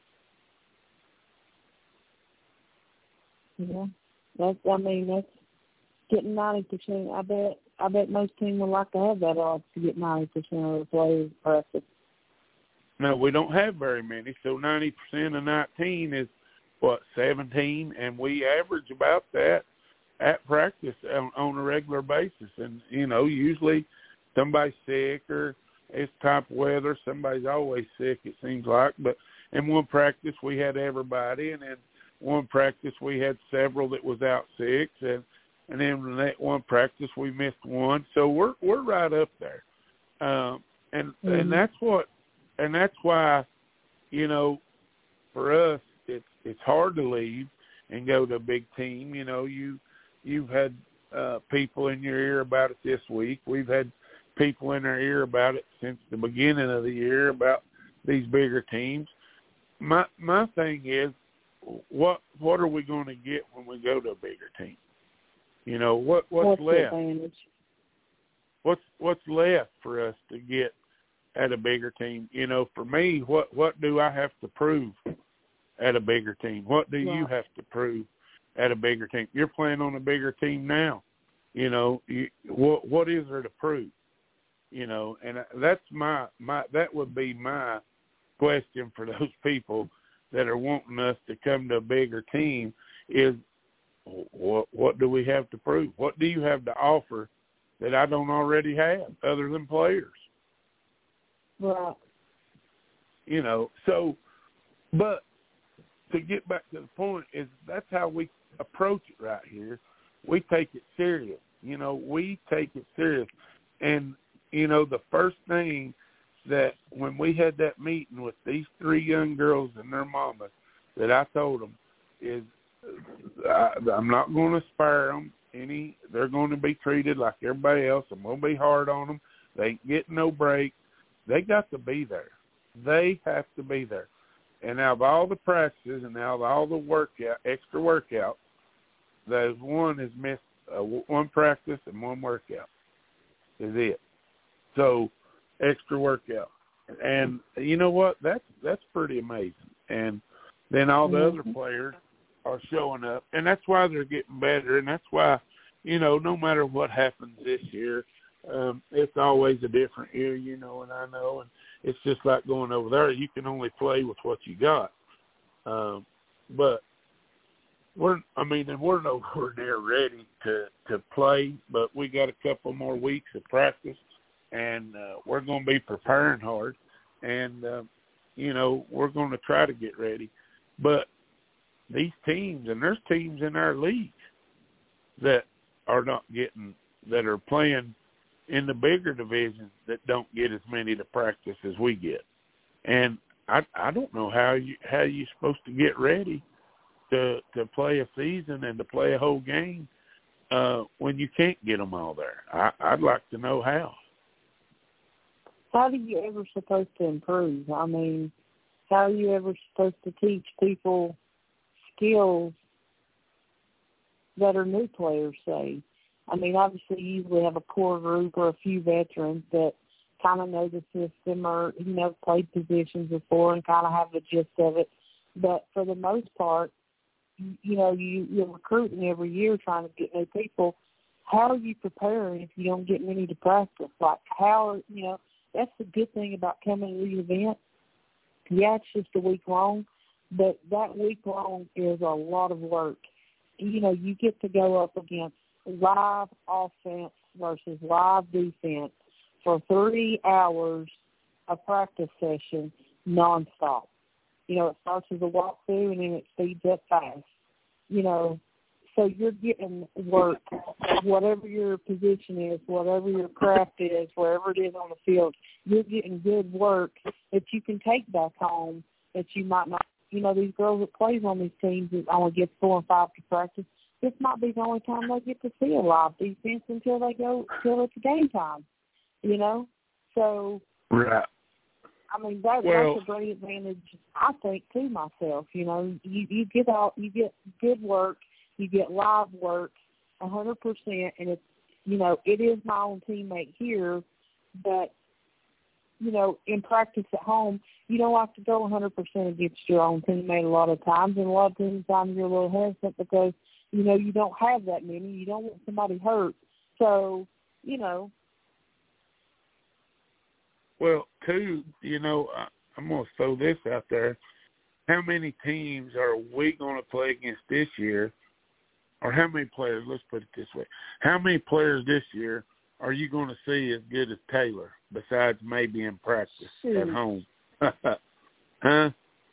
Yeah, that's. I mean, that's getting ninety percent. I bet. I bet most teams would like to have that odds to get ninety percent of the players practice. No, we don't have very many. So ninety percent of nineteen is what, seventeen, and we average about that at practice on, on a regular basis. And you know, usually somebody's sick or it's type of weather. Somebody's always sick, it seems like. But in one practice we had everybody, and then one practice we had several that was out sick, and and then in that one practice we missed one. So we're we're right up there, um, and mm-hmm. and that's what, and that's why, you know, for us it's it's hard to leave and go to a big team. You know, you you've had uh, people in your ear about it this week. We've had people in our ear about it since the beginning of the year about these bigger teams. My my thing is, what what are we going to get when we go to a bigger team? You know, what what's, what's left? What's what's left for us to get at a bigger team? You know, for me, what what do I have to prove at a bigger team? What do yeah. you have to prove at a bigger team? You're playing on a bigger team now. You know, you, what what is there to prove? You know, and that's my my that would be my question for those people that are wanting us to come to a bigger team is, what what do we have to prove? What do you have to offer that I don't already have other than players? Well, you know, so, but to get back to the point is that's how we approach it right here. We take it serious. You know, we take it serious. And, you know, the first thing that when we had that meeting with these three young girls and their mamas, that I told them is, I, I'm not going to spare them any. They're going to be treated like everybody else. I'm going to be hard on them. They ain't getting no break. They got to be there. They have to be there. And out of all the practices and out of all the workout, extra workouts, there's one has missed uh, one practice and one workout is it. So extra workout. And you know what? That's that's pretty amazing. And then all the mm-hmm. other players are showing up, and that's why they're getting better, and that's why, you know, no matter what happens this year, um, it's always a different year, you know, and I know, and it's just like going over there. You can only play with what you got. Um, but we're, I mean, and we're nowhere near ready to, to play, but we got a couple more weeks of practice, and uh, we're going to be preparing hard. And, uh, you know, we're going to try to get ready. But these teams, and there's teams in our league that are not getting, that are playing in the bigger divisions that don't get as many to practice as we get. And I I don't know how you how you're supposed to get ready to to play a season and to play a whole game uh, when you can't get them all there. I, I'd like to know how. How are you ever supposed to improve? I mean, how are you ever supposed to teach people skills that are new players, say? I mean, obviously you usually have a core group or a few veterans that kind of know the system or, you know, played positions before and kind of have the gist of it. But for the most part, you, you know, you, you're recruiting every year trying to get new people. How are you preparing if you don't get many to practice? Like, how, you know, that's the good thing about coming to the event. Yeah, it's just a week long, but that week long is a lot of work. You know, you get to go up against live offense versus live defense for three hours of practice session nonstop. You know, it starts as a walkthrough and then it speeds up fast. You know, so you're getting work, whatever your position is, whatever your craft is, wherever it is on the field, you're getting good work that you can take back home that you might not. You know, these girls that plays on these teams that only get four and five to practice, this might be the only time they get to see a live defense until they go, until it's game time, you know? So, right. I mean, that, well, that's a great advantage, I think, to myself. You know, you, you get out, you get good work, you get live work one hundred percent, and it's, you know, it is my own teammate here, but, you know, in practice at home, you don't have to go one hundred percent against your own teammate a lot of times, and a lot of times you're a little hesitant because, you know, you don't have that many. You don't want somebody hurt. So, you know. Well, too, you know, I, I'm going to throw this out there. How many teams are we going to play against this year? Or how many players, let's put it this way, how many players this year are you going to see as good as Taylor, besides maybe in practice Shoot. at home? Huh?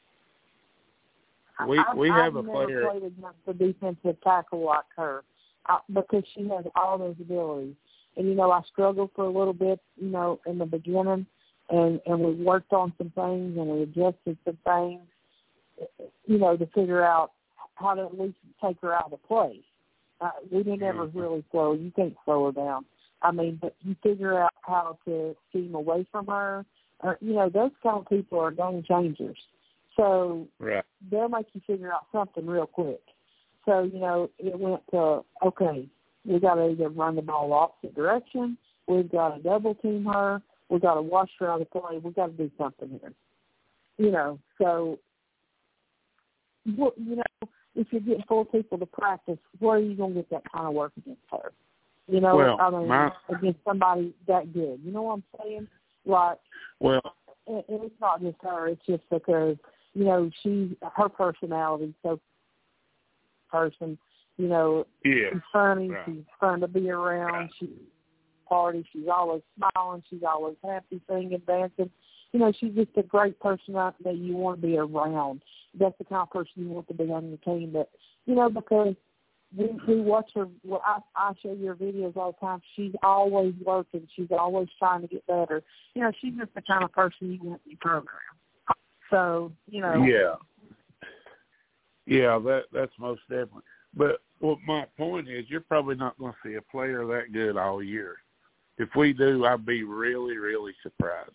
We I've, we have I've a player. I've never played against a defensive tackle like her uh, because she has all those abilities. And, you know, I struggled for a little bit, you know, in the beginning, and, and we worked on some things and we adjusted some things, you know, to figure out how to at least take her out of the play. Uh, we didn't ever really slow. You can't slow her down. I mean, but you figure out how to scheme away from her. Or, you know, those kind of people are game changers. So right. they'll make you figure out something real quick. So, you know, it went to, okay, we got to either run the ball opposite direction, we've got to double team her, we've got to wash her out of the play, we've got to do something here. You know, so, you know, if you're getting four people to practice, where are you going to get that kind of work against her? You know, well, I mean, my, against somebody that good. You know what I'm saying? Like, well, and it's not just her, it's just because, you know, she, her personality, so person, you know, yeah, she's funny, right. she's fun to be around, right. She's party, she's always smiling, she's always happy, singing, dancing. You know, she's just a great person that you want to be around. That's the kind of person you want to be on your team. But, you know, because we, we watch her, well, I, I show you her videos all the time. She's always working. She's always trying to get better. You know, she's just the kind of person you want in your program. So, you know. Yeah. Yeah, that that's most definitely. But what my point is, you're probably not going to see a player that good all year. If we do, I'd be really, really surprised.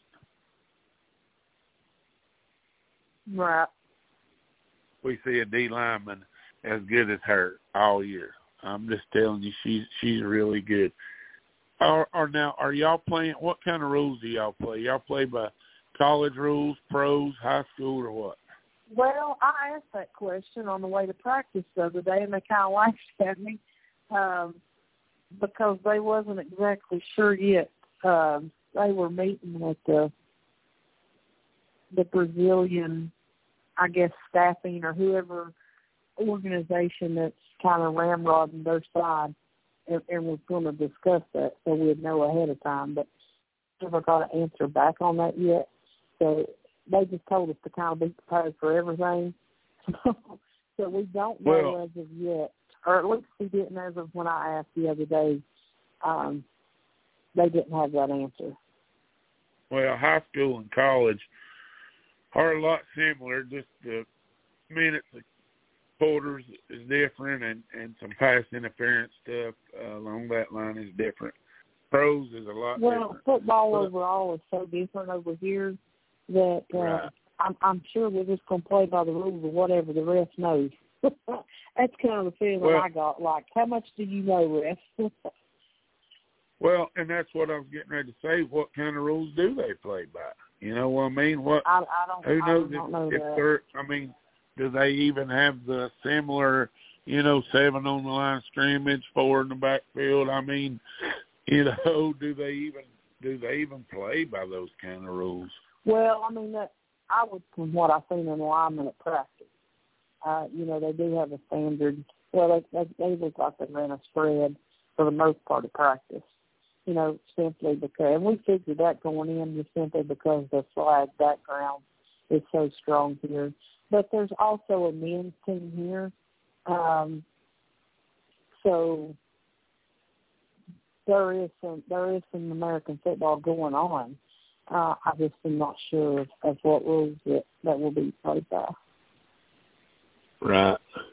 Right. We see a D lineman as good as her all year. I'm just telling you, she's she's really good. Or, or now, are y'all playing? What kind of rules do y'all play? Y'all play by college rules, pros, high school, or what? Well, I asked that question on the way to practice the other day, and they kind of laughed at me um, because they wasn't exactly sure yet. Um, they were meeting with the the Brazilian, I guess, staffing or whoever organization that's kind of ramrodding their side, and, and was going to discuss that so we'd know ahead of time. But never got an answer back on that yet. So, they just told us to kind of be prepared for everything. So we don't know well, as of yet, or at least we didn't as of when I asked the other day. Um, they didn't have that answer. Well, high school and college are a lot similar. Just the minutes of quarters is different, and, and some pass interference stuff uh, along that line is different. Pros is a lot well, different. Well, football but, overall is so different over here that uh, right. I'm, I'm sure we're just going to play by the rules of whatever the ref knows. That's kind of the feeling well, I got. Like, how much do you know, ref? Well, and that's what I was getting ready to say. What kind of rules do they play by? You know what I mean? What? I, I don't. Who knows I don't if, know if that. they're? I mean, do they even have the similar? You know, seven on the line of scrimmage, four in the backfield. I mean, you know, do they even do they even play by those kind of rules? Well, I mean, that, I would, from what I've seen in alignment at practice, uh, you know, they do have a standard. Well, they, they they look like they ran a spread for the most part of practice. You know, simply because, and we figured that going in just simply because the flag background is so strong here. But there's also a men's team here. Um, so there is some there is some American football going on. Uh, I just am not sure of, of what rules that, that will be played by. Right.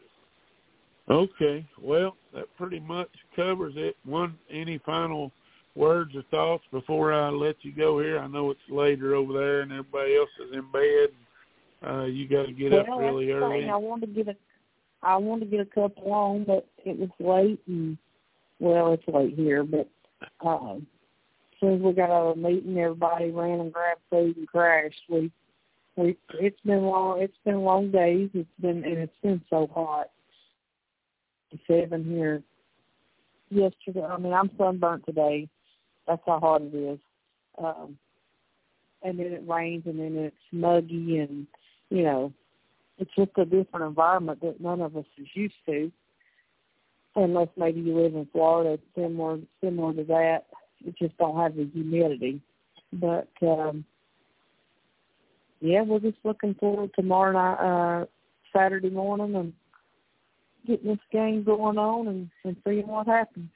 Okay. Well, that pretty much covers it. One, any final words or thoughts before I let you go here? I know it's later over there and everybody else is in bed. Uh, you got to get well, up really early. I wanted to get a, I wanted to get a couple on, but it was late, and well, it's late here. But um, as soon as we got out of the meeting, everybody ran and grabbed food and crashed. We, we, it's been long. It's been long days. It's been and it's been so hot. Seven here yesterday. I mean, I'm sunburnt today. That's how hot it is. Um, and then it rains, and then it's muggy, and, you know, it's just a different environment that none of us is used to, unless maybe you live in Florida, similar similar to that. You just don't have the humidity. But, um, yeah, we're just looking forward to tomorrow night, uh, Saturday morning, and getting this game going on and, and seeing what happens.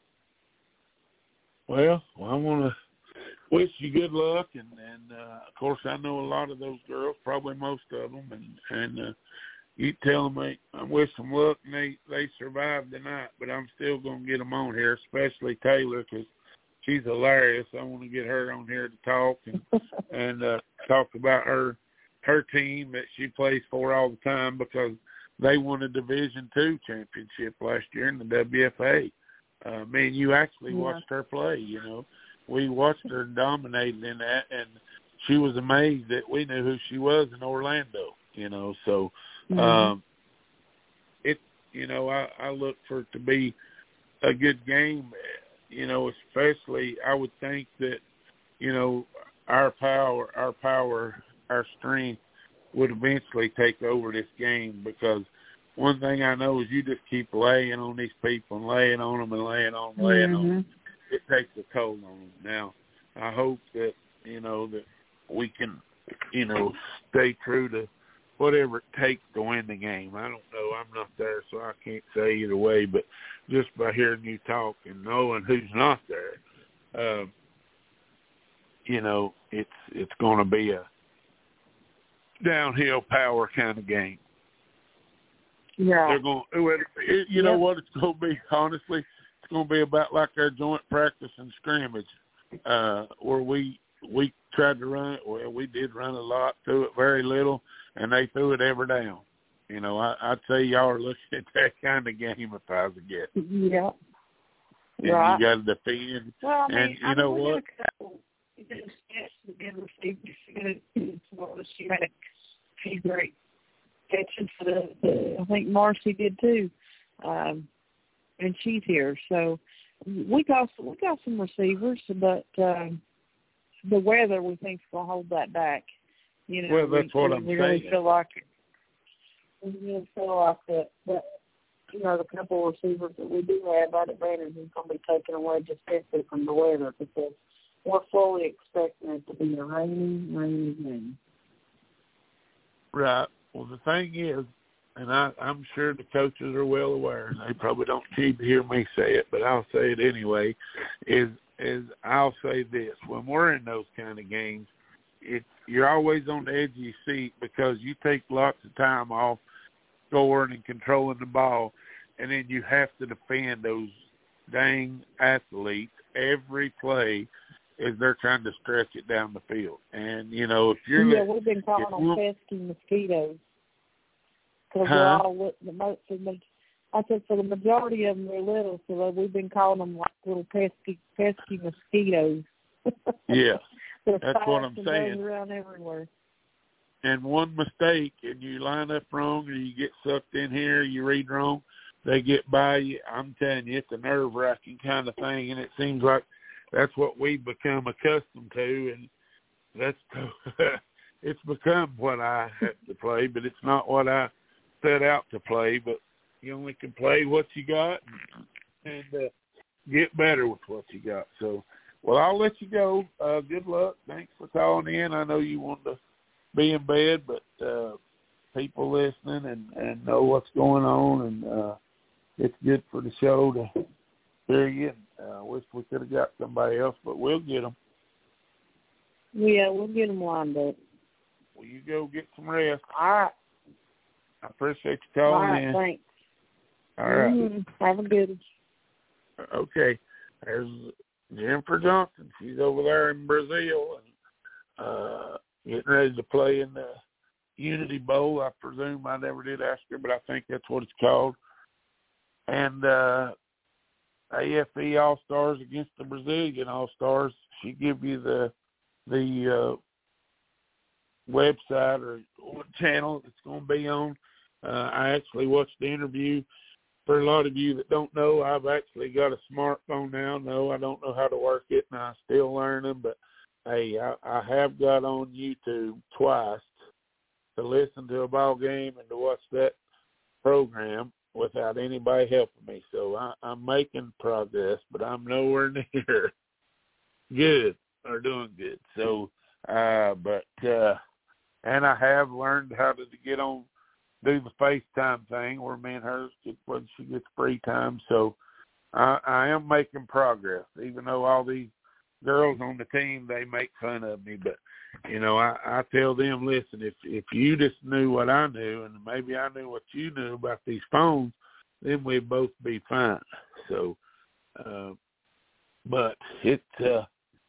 Well, well I want to wish you good luck, and, and uh, of course, I know a lot of those girls, probably most of them, and, and uh, you tell them they, I wish them luck, and they, they survived tonight, but I'm still going to get them on here, especially Taylor, because she's hilarious. I want to get her on here to talk and, and uh, talk about her her team that she plays for all the time, because they won a Division two championship last year in the W F A. Uh, me and you actually yeah. watched her play, you know. We watched her dominated in that, and she was amazed that we knew who she was in Orlando, you know. So mm-hmm. um, it, you know, I, I look for it to be a good game, you know, especially I would think that, you know, our power, our power, our strength would eventually take over this game, because one thing I know is you just keep laying on these people and laying on them and laying on them, laying mm-hmm. on them. It takes a toll on them. Now, I hope that, you know, that we can, you know, stay true to whatever it takes to win the game. I don't know. I'm not there, so I can't say either way. But just by hearing you talk and knowing who's not there, uh, you know, it's it's going to be a downhill power kind of game. Yeah. They're going. You yep. know what it's going to be? Honestly, it's going to be about like our joint practice and scrimmage, uh, where we we tried to run it. Well, we did run a lot, threw it very little, and they threw it every down. You know, I, I'd say y'all are looking at that kind of game if I was a guess. Yeah. And right. you got to defend. Well, I mean, and you I know mean, what? She had a few great catches for the, the. I think Marcy did too, um, and she's here. So we got some, we got some receivers, but um, the weather we think is going to hold that back. You know, well, that's we, what we I'm really saying. Feel like we really feel like that. That you know, the couple of receivers that we do have, that advantage is going to be taken away just simply from the weather, because we're fully expecting it to be a rainy, rainy game. Right. Well, the thing is, and I, I'm sure the coaches are well aware, and they probably don't need to hear me say it, but I'll say it anyway, is is I'll say this. When we're in those kind of games, it, you're always on the edge of your seat because you take lots of time off scoring and controlling the ball, and then you have to defend those dang athletes every play as they're trying to stretch it down the field. And, you know, if you're... Yeah, we've been calling them pesky mosquitoes. Because huh? they're all, the most, I said for the majority of them, they're little, so we've been calling them like little pesky, pesky mosquitoes. Yeah, that's what I'm saying. Around everywhere. And one mistake, and you line up wrong, or you get sucked in here, you read wrong, they get by you. I'm telling you, it's a nerve-wracking kind of thing, and it seems like that's what we've become accustomed to, and that's it's become what I have to play, but it's not what I set out to play. But you only can play what you got and, and uh, get better with what you got. So, well, I'll let you go. Uh, good luck. Thanks for calling in. I know you wanted to be in bed, but uh, people listening and, and know what's going on, and uh, it's good for the show to hear you. I uh, wish we could have got somebody else, but we'll get them. Yeah, we'll get them lined up. Well, you go get some rest. All right. I appreciate you calling All right, in. thanks. All right. Mm-hmm. Have a good one. Okay. There's Jennifer Johnson. She's over there in Brazil and uh, getting ready to play in the Unity Bowl. I presume. I never did ask her, but I think that's what it's called. And uh, A F E All-Stars against the Brazilian All-Stars. She give you the the uh, website or what channel it's going to be on. Uh, I actually watched the interview. For a lot of you that don't know, I've actually got a smartphone now. No, I don't know how to work it, and I'm still learning. But, hey, I, I have got on YouTube twice to listen to a ball game and to watch that program without anybody helping me. So I, I'm making progress, but I'm nowhere near good or doing good. So, uh, but, uh, and I have learned how to get on, do the FaceTime thing where me and her get when she gets free time. So I, I am making progress, even though all these girls on the team, they make fun of me. But, you know, I, I tell them, listen, if if you just knew what I knew and maybe I knew what you knew about these phones, then we'd both be fine. So, uh, but it, uh,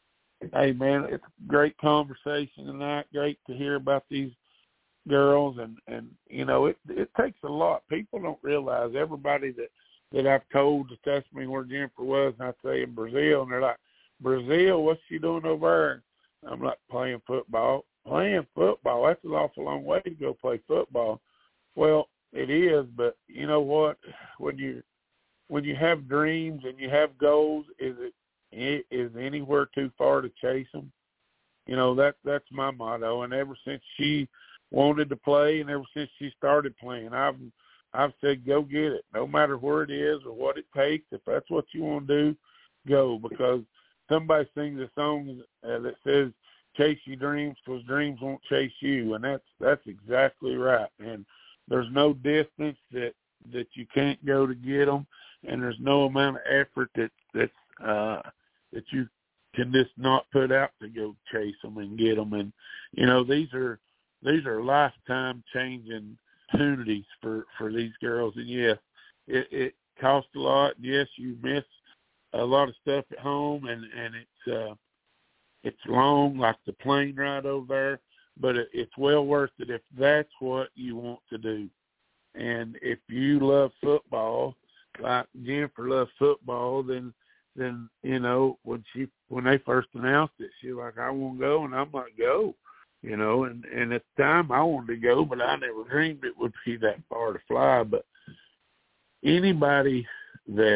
hey, man, it's a great conversation tonight. Great to hear about these girls. And, and you know, it it takes a lot. People don't realize, everybody that, that I've told to test me where Jennifer was, and I say in Brazil, and they're like, Brazil, what's she doing over there? I'm like, playing football. Playing football, that's an awful long way to go play football. Well, it is, but you know what? When you when you have dreams and you have goals, is it is anywhere too far to chase them? You know, that that's my motto. And ever since she wanted to play, and ever since she started playing, I've I've said, go get it, no matter where it is or what it takes. If that's what you want to do, go. Because somebody sings a song uh, that says, chase your dreams because dreams won't chase you. And that's that's exactly right. And there's no distance that, that you can't go to get them. And there's no amount of effort that, that's, uh, that you can just not put out to go chase them and get them. And, you know, these are, these are lifetime changing opportunities for, for these girls. And yes, it, it costs a lot. Yes, you miss a lot of stuff at home, and, and it's, uh, it's long, like the plane ride over there, but it, it's well worth it if that's what you want to do. And if you love football, like Jennifer loves football, then, then, you know, when she, when they first announced it, she was like, I want to go, and I'm like, go, you know, and, and at the time I wanted to go, but I never dreamed it would be that far to fly. But anybody that,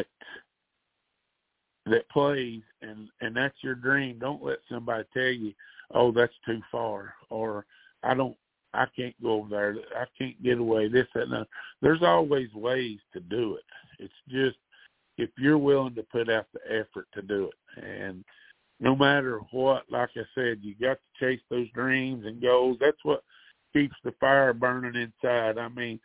that plays and, and that's your dream, don't let somebody tell you, oh, that's too far, or I don't, I can't go over there. I can't get away, this, that, and that. There's always ways to do it. It's just if you're willing to put out the effort to do it. And no matter what, like I said, you got to chase those dreams and goals. That's what keeps the fire burning inside. I mean,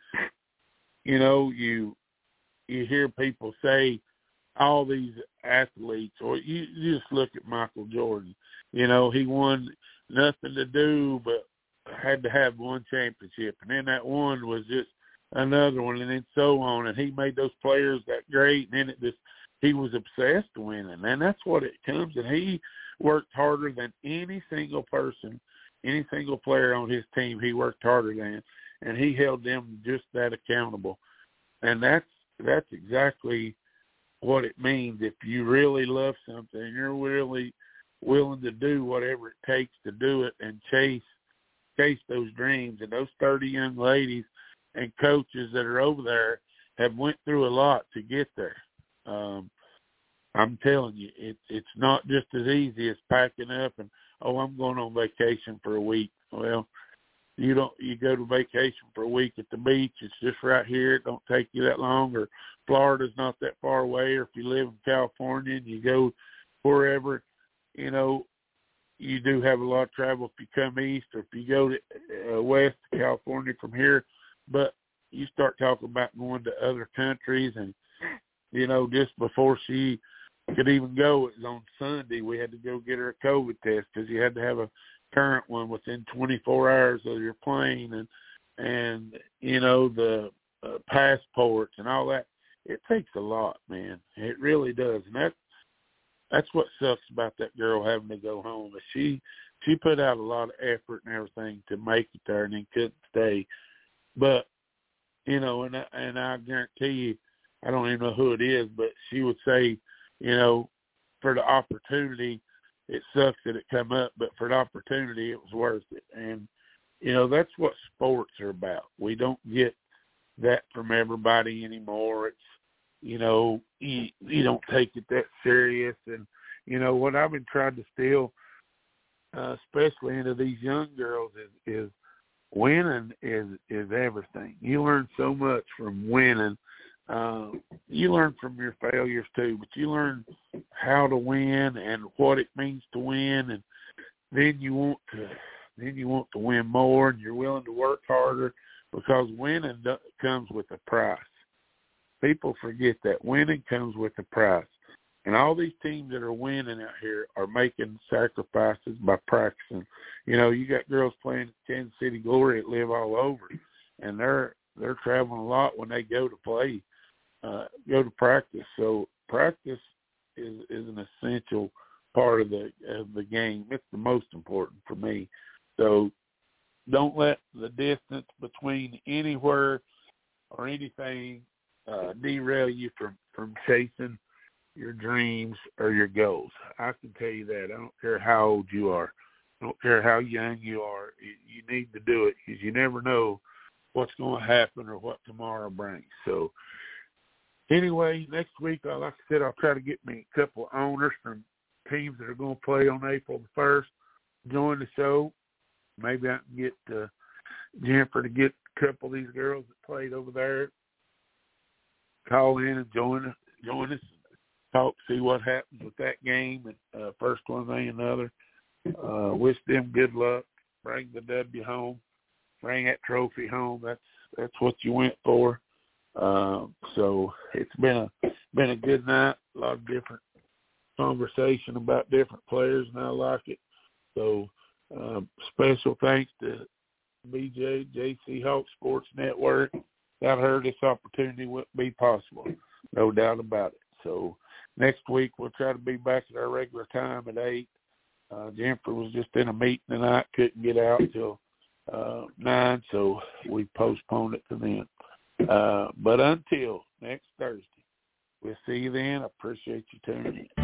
you know, you you hear people say all these athletes, or you, you just look at Michael Jordan. You know, he won nothing to do but had to have one championship, and then that one was just another one, and then so on. And he made those players that great, and then it just he was obsessed with winning, and that's what it comes. And he worked harder than any single person, any single player on his team. He worked harder than, and he held them just that accountable. And that's that's exactly what it means. If you really love something, you're really willing to do whatever it takes to do it and chase chase those dreams. And those thirty young ladies and coaches that are over there have went through a lot to get there. Um, I'm telling you, it, it's not just as easy as packing up and, oh, I'm going on vacation for a week. Well, you don't. You go to vacation for a week at the beach. It's just right here. It don't take you that long. Or Florida's not that far away. Or if you live in California and you go wherever, you know, you do have a lot of travel if you come east, or if you go to uh, west to California from here. But you start talking about going to other countries, and, you know, just before she could even go, it was on Sunday, we had to go get her a COVID test because you had to have a current one within twenty-four hours of your plane, and, and you know, the uh, passports and all that. It takes a lot, man. It really does. And that, that's what sucks about that girl having to go home. She, she put out a lot of effort and everything to make it there and then couldn't stay. But, you know, and I, and I guarantee you, I don't even know who it is, but she would say, you know, for the opportunity, it sucks that it come up, but for the opportunity, it was worth it. And, you know, that's what sports are about. We don't get that from everybody anymore. It's, you know, you, you don't take it that serious. And, you know, what I've been trying to still, uh, especially into these young girls, is, is winning is, is everything. You learn so much from winning. Uh, you learn from your failures too, but you learn how to win and what it means to win, and then you want to then you want to win more, and you're willing to work harder, because winning comes with a price. People forget that winning comes with a price, and all these teams that are winning out here are making sacrifices by practicing. You know, you got girls playing at Kansas City Glory that live all over, and they're they're traveling a lot when they go to play. Uh, go to practice. So practice is, is an essential part of the of the game. It's the most important for me. So don't let the distance between anywhere or anything uh, derail you from, from chasing your dreams or your goals. I can tell you that. I don't care how old you are. I don't care how young you are. You, you need to do it, because you never know what's going to happen or what tomorrow brings. So anyway, next week, like I said, I'll try to get me a couple of owners from teams that are going to play on April the first, join the show. Maybe I can get uh, Jennifer to get a couple of these girls that played over there, call in and join, join us, talk, see what happens with that game, and uh, first one thing another. Uh, wish them good luck. Bring the W home. Bring that trophy home. That's that's what you went for. Uh, so it's been a been a good night. A lot of different conversation about different players, and I like it. So uh, special thanks to B J, J C Hawk Sports Network. Without her, this opportunity wouldn't be possible. No doubt about it. So next week we'll try to be back at our regular time at eight. Uh, Jennifer was just in a meeting tonight, couldn't get out till uh, nine, so we postponed it to then. Uh, but until next Thursday, we'll see you then. I appreciate you tuning in.